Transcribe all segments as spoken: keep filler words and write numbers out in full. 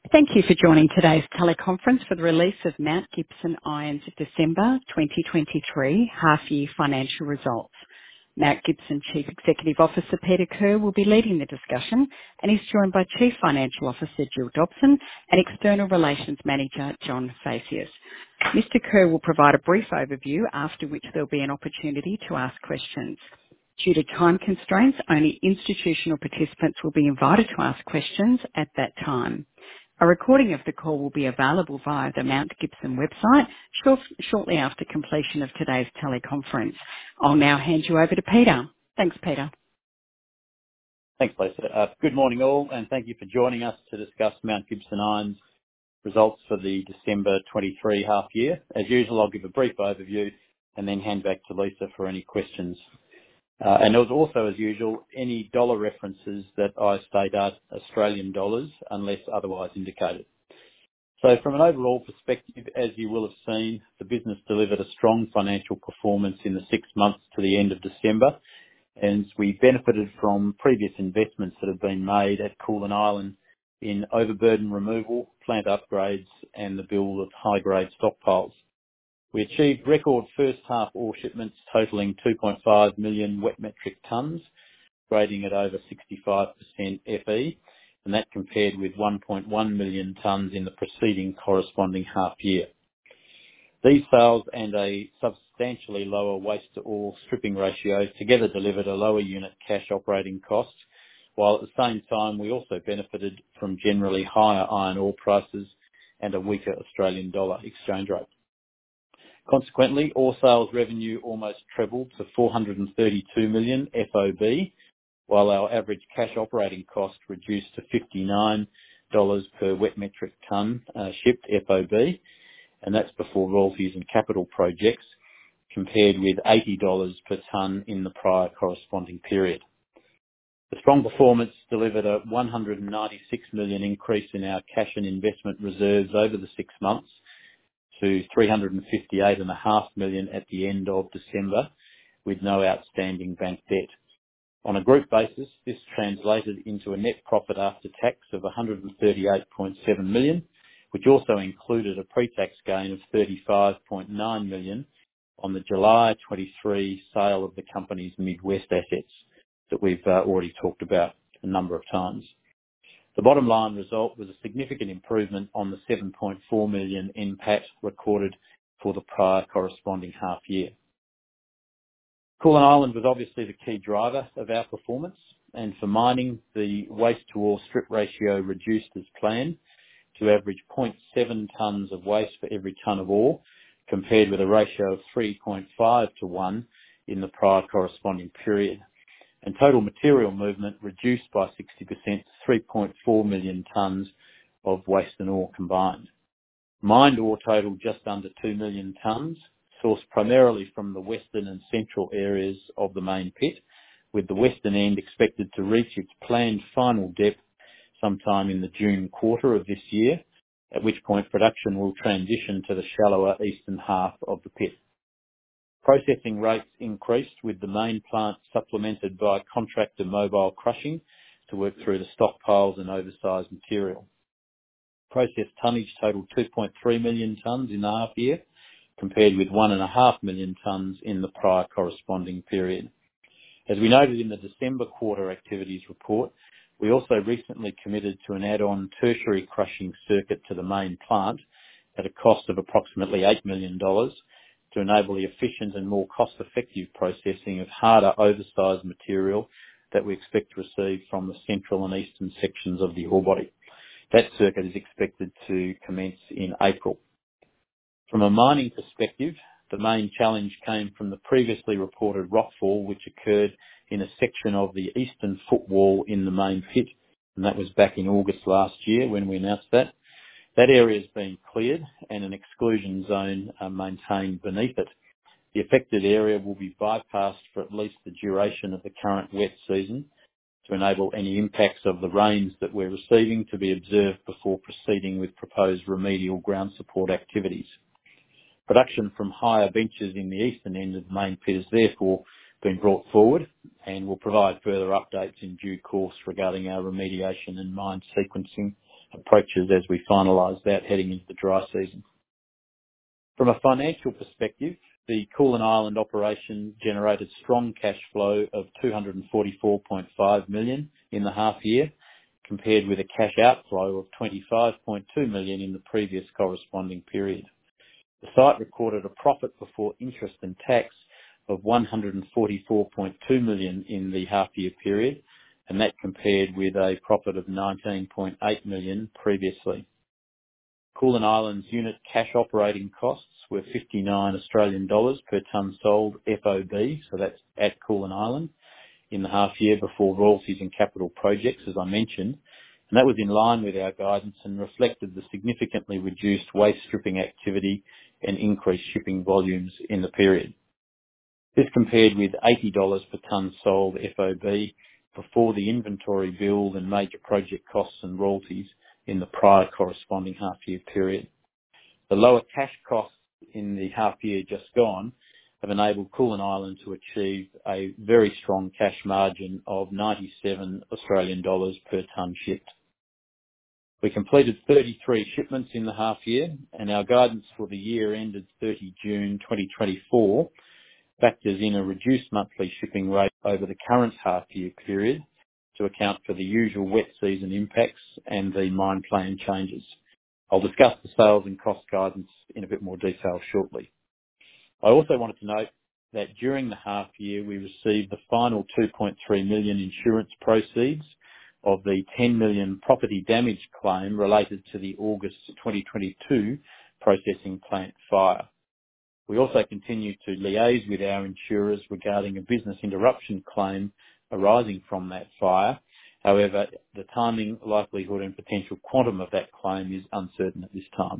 Thank you for joining today's teleconference for the release of Mount Gibson Iron's December twenty twenty-three half-year financial results. Mount Gibson Chief Executive Officer Peter Kerr will be leading the discussion, and is joined by Chief Financial Officer Jill Dobson and External Relations Manager John Facius. Mister Kerr will provide a brief overview, after which there'll be an opportunity to ask questions. Due to time constraints, only institutional participants will be invited to ask questions at that time. A recording of the call will be available via the Mount Gibson website short, shortly after completion of today's teleconference. I'll now hand you over to Peter. Thanks, Peter. Thanks, Lisa. Uh, good morning all, and thank you for joining us to discuss Mount Gibson Iron's results for the December twenty-three half year. As usual, I'll give a brief overview and then hand back to Lisa for any questions. Uh, and as also, as usual, any dollar references that I state are Australian dollars unless otherwise indicated. So from an overall perspective, as you will have seen, the business delivered a strong financial performance in the six months to the end of December, and we benefited from previous investments that have been made at Koolan Island in overburden removal, plant upgrades and the build of high-grade stockpiles. We achieved record first half ore shipments totalling two point five million wet metric tonnes, grading at over sixty-five percent F E, and that compared with one point one million tonnes in the preceding corresponding half year. These sales and a substantially lower waste to ore stripping ratio together delivered a lower unit cash operating cost, while at the same time we also benefited from generally higher iron ore prices and a weaker Australian dollar exchange rate. Consequently, ore sales revenue almost trebled to four hundred thirty-two million F O B, while our average cash operating cost reduced to fifty-nine dollars per wet metric tonne uh, shipped F O B, and that's before royalties and capital projects, compared with eighty dollars per tonne in the prior corresponding period. The strong performance delivered a one hundred ninety-six million increase in our cash and investment reserves over the six months, to three hundred fifty-eight point five million at the end of December, with no outstanding bank debt. On a group basis, this translated into a net profit after tax of one hundred thirty-eight point seven million, which also included a pre-tax gain of thirty-five point nine million on the July twenty-three sale of the company's Midwest assets that we've uh, already talked about a number of times. The bottom line result was a significant improvement on the seven point four million N P A T recorded for the prior corresponding half year. Koolan Island was obviously the key driver of our performance, and for mining, the waste to ore strip ratio reduced as planned to average zero point seven tonnes of waste for every tonne of ore, compared with a ratio of three point five to one in the prior corresponding period. And total material movement reduced by sixty percent to three point four million tonnes of waste and ore combined. Mined ore totaled just under two million tonnes, sourced primarily from the western and central areas of the main pit, with the western end expected to reach its planned final depth sometime in the June quarter of this year, at which point production will transition to the shallower eastern half of the pit. Processing rates increased, with the main plant supplemented by contractor mobile crushing to work through the stockpiles and oversized material. Processed tonnage totaled two point three million tonnes in the half year, compared with one point five million tonnes in the prior corresponding period. As we noted in the December quarter activities report, we also recently committed to an add-on tertiary crushing circuit to the main plant at a cost of approximately eight million dollars, to enable the efficient and more cost-effective processing of harder, oversized material that we expect to receive from the central and eastern sections of the ore body. That circuit is expected to commence in April. From a mining perspective, the main challenge came from the previously reported rockfall, which occurred in a section of the eastern footwall in the main pit, and that was back in August last year when we announced that. That area has been cleared and an exclusion zone uh, maintained beneath it. The affected area will be bypassed for at least the duration of the current wet season to enable any impacts of the rains that we're receiving to be observed before proceeding with proposed remedial ground support activities. Production from higher benches in the eastern end of the main pit has therefore been brought forward, and will provide further updates in due course regarding our remediation and mine sequencing approaches as we finalise that heading into the dry season. From a financial perspective, the Koolan Island operation generated strong cash flow of two hundred forty-four point five million dollars in the half year, compared with a cash outflow of twenty-five point two million dollars in the previous corresponding period. The site recorded a profit before interest and tax of one hundred forty-four point two million dollars in the half year period, and that compared with a profit of nineteen point eight million dollars previously. Koolan Island's unit cash operating costs were fifty-nine Australian dollars per tonne sold F O B, so that's at Koolan Island, in the half year before royalties and capital projects, as I mentioned, and that was in line with our guidance and reflected the significantly reduced waste stripping activity and increased shipping volumes in the period. This compared with eighty dollars per tonne sold F O B before the inventory build and major project costs and royalties in the prior corresponding half-year period. The lower cash costs in the half-year just gone have enabled Koolan Island to achieve a very strong cash margin of ninety-seven Australian dollars per tonne shipped. We completed thirty-three shipments in the half-year, and our guidance for the year ended thirtieth June twenty twenty-four factors in a reduced monthly shipping rate over the current half-year period to account for the usual wet season impacts and the mine plan changes. I'll discuss the sales and cost guidance in a bit more detail shortly. I also wanted to note that during the half year we received the final two point three million dollars insurance proceeds of the ten million dollars property damage claim related to the August twenty twenty-two processing plant fire. We also continue to liaise with our insurers regarding a business interruption claim arising from that fire. However, the timing, likelihood and potential quantum of that claim is uncertain at this time.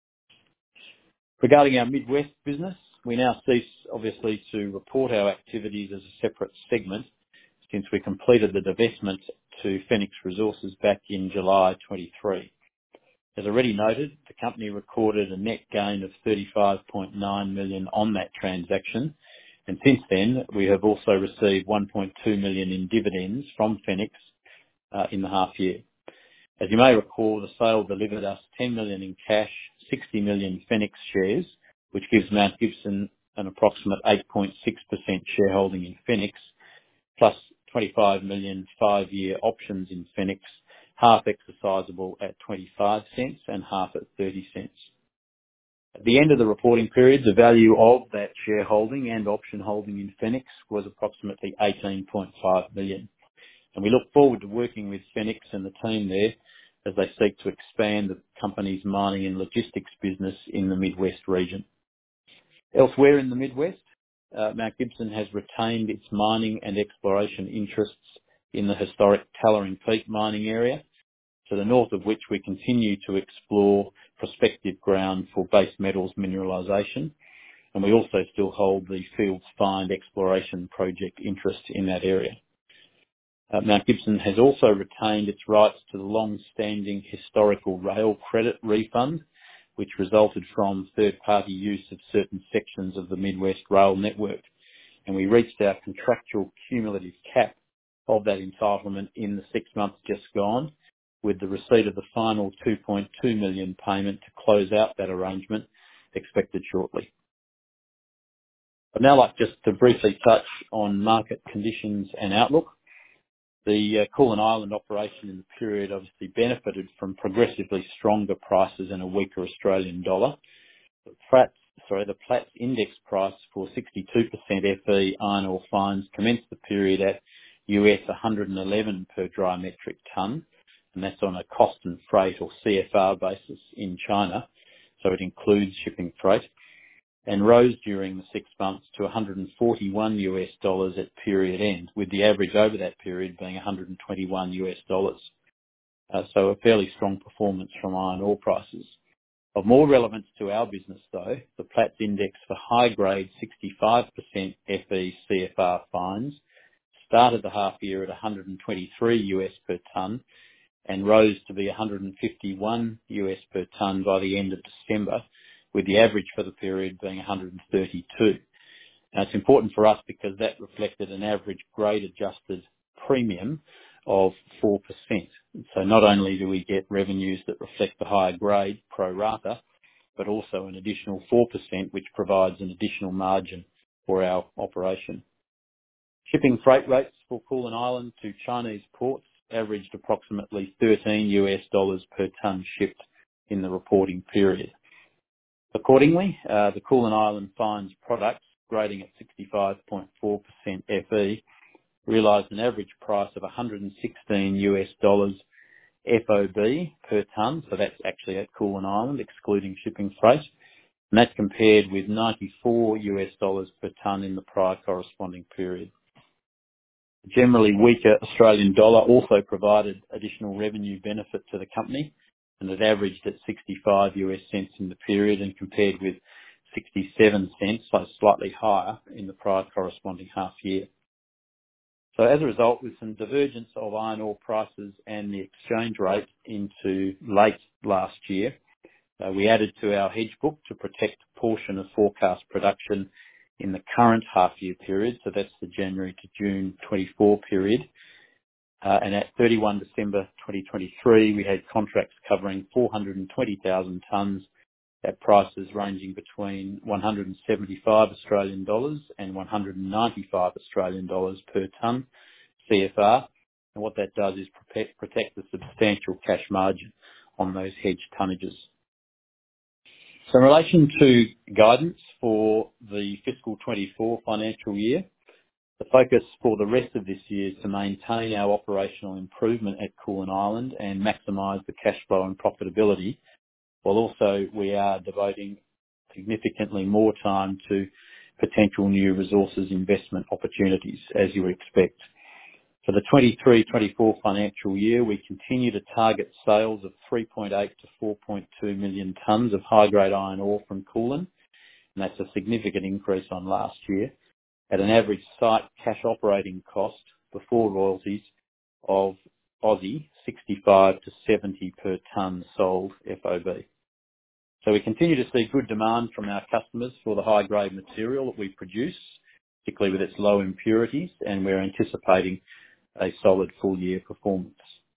Regarding our Midwest business, we now cease, obviously, to report our activities as a separate segment since we completed the divestment to Fenix Resources back in July twenty-three. As already noted, the company recorded a net gain of thirty-five point nine million dollars on that transaction, and since then we have also received one point two million dollars in dividends from Fenix uh, in the half year. As you may recall, the sale delivered us ten million dollars in cash, sixty million dollars Fenix shares, which gives Mount Gibson an approximate eight point six percent shareholding in Fenix, plus twenty-five million dollars five-year options in Fenix, half exercisable at twenty-five cents and half at thirty cents. At the end of the reporting period, the value of that shareholding and option holding in Fenix was approximately eighteen point five million dollars. And we look forward to working with Fenix and the team there as they seek to expand the company's mining and logistics business in the Midwest region. Elsewhere in the Midwest, uh, Mount Gibson has retained its mining and exploration interests in the historic Tallering Peak mining area, to the north of which we continue to explore prospective ground for base metals mineralisation, and we also still hold the Fields Find exploration project interest in that area. Uh, Mount Gibson has also retained its rights to the long-standing historical rail credit refund, which resulted from third-party use of certain sections of the Midwest rail network, and we reached our contractual cumulative cap of that entitlement in the six months just gone, with the receipt of the final two point two million dollars payment to close out that arrangement expected shortly. I'd now like just to briefly touch on market conditions and outlook. The uh, Koolan Island operation in the period obviously benefited from progressively stronger prices and a weaker Australian dollar. The Platts, sorry, the Platts index price for sixty-two percent F E iron ore fines commenced the period at U S one hundred eleven per dry metric tonne, and that's on a cost and freight or C F R basis in China, so it includes shipping freight, and rose during the six months to one hundred forty-one U S dollars at period end, with the average over that period being one hundred twenty-one U S dollars. Uh, so a fairly strong performance from iron ore prices. Of more relevance to our business though, the Platts index for high grade sixty-five percent F E C F R fines started the half year at one hundred twenty-three U S per tonne and rose to be one hundred fifty-one U S per tonne by the end of December, with the average for the period being one hundred thirty-two. Now, it's important for us because that reflected an average grade adjusted premium of four percent. So not only do we get revenues that reflect the higher grade pro rata, but also an additional four percent, which provides an additional margin for our operation. Shipping freight rates for Koolan Island to Chinese ports averaged approximately thirteen US dollars per tonne shipped in the reporting period. Accordingly, uh, the Koolan Island fines products grading at sixty-five point four percent F E realised an average price of one hundred sixteen US dollars F O B per tonne, so that's actually at Koolan Island, excluding shipping freight, and that's compared with ninety-four US dollars per tonne in the prior corresponding period. Generally weaker Australian dollar also provided additional revenue benefit to the company, and it averaged at sixty-five US cents in the period and compared with sixty-seven cents, so slightly higher in the prior corresponding half year. So as a result, with some divergence of iron ore prices and the exchange rate into late last year, uh, we added to our hedge book to protect a portion of forecast production in the current half-year period, so that's the January to June twenty-four period. Uh, and at thirty-first December twenty twenty-three, we had contracts covering four hundred twenty thousand tonnes at prices ranging between one hundred seventy-five Australian dollars and one hundred ninety-five Australian dollars per tonne C F R. And what that does is protect, protect the substantial cash margin on those hedged tonnages. So in relation to guidance for the fiscal twenty-four financial year, the focus for the rest of this year is to maintain our operational improvement at Koolan Island and maximise the cash flow and profitability, while also we are devoting significantly more time to potential new resources investment opportunities, as you would expect. For the twenty-three twenty-four financial year, we continue to target sales of three point eight to four point two million tonnes of high-grade iron ore from Koolan, and that's a significant increase on last year, at an average site cash operating cost before royalties of Aussie sixty-five to seventy per tonne sold F O B. So we continue to see good demand from our customers for the high-grade material that we produce, particularly with its low impurities, and we're anticipating a solid full-year performance.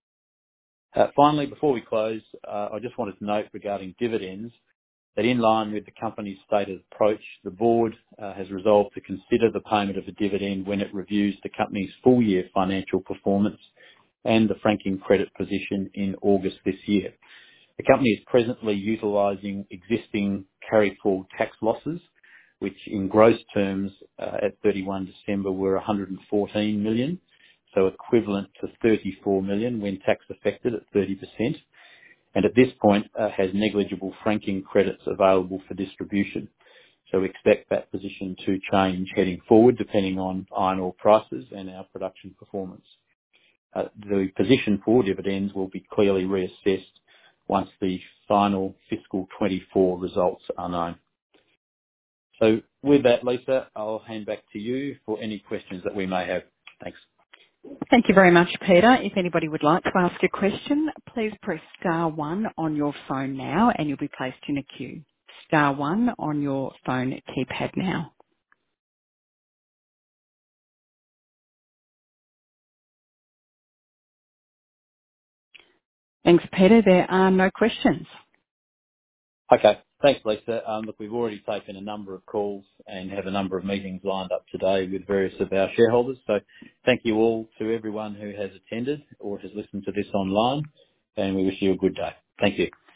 Uh, finally, before we close, uh, I just wanted to note regarding dividends that in line with the company's stated approach, the board uh, has resolved to consider the payment of a dividend when it reviews the company's full-year financial performance and the franking credit position in August this year. The company is presently utilising existing carry-forward tax losses, which in gross terms uh, at thirty-first December were one hundred fourteen million, so equivalent to thirty-four million when tax affected at thirty percent, and at this point uh, has negligible franking credits available for distribution. So we expect that position to change heading forward depending on iron ore prices and our production performance. Uh, the position for dividends will be clearly reassessed once the final fiscal twenty-four results are known. So with that, Lisa, I'll hand back to you for any questions that we may have. Thanks. Thank you very much, Peter. If anybody would like to ask a question, please press star one on your phone now and you'll be placed in a queue. Star one on your phone keypad now. Thanks, Peter. There are no questions. Okay. Thanks, Lisa. Um, look, we've already taken a number of calls and have a number of meetings lined up today with various of our shareholders. So thank you all to everyone who has attended or has listened to this online, and we wish you a good day. Thank you.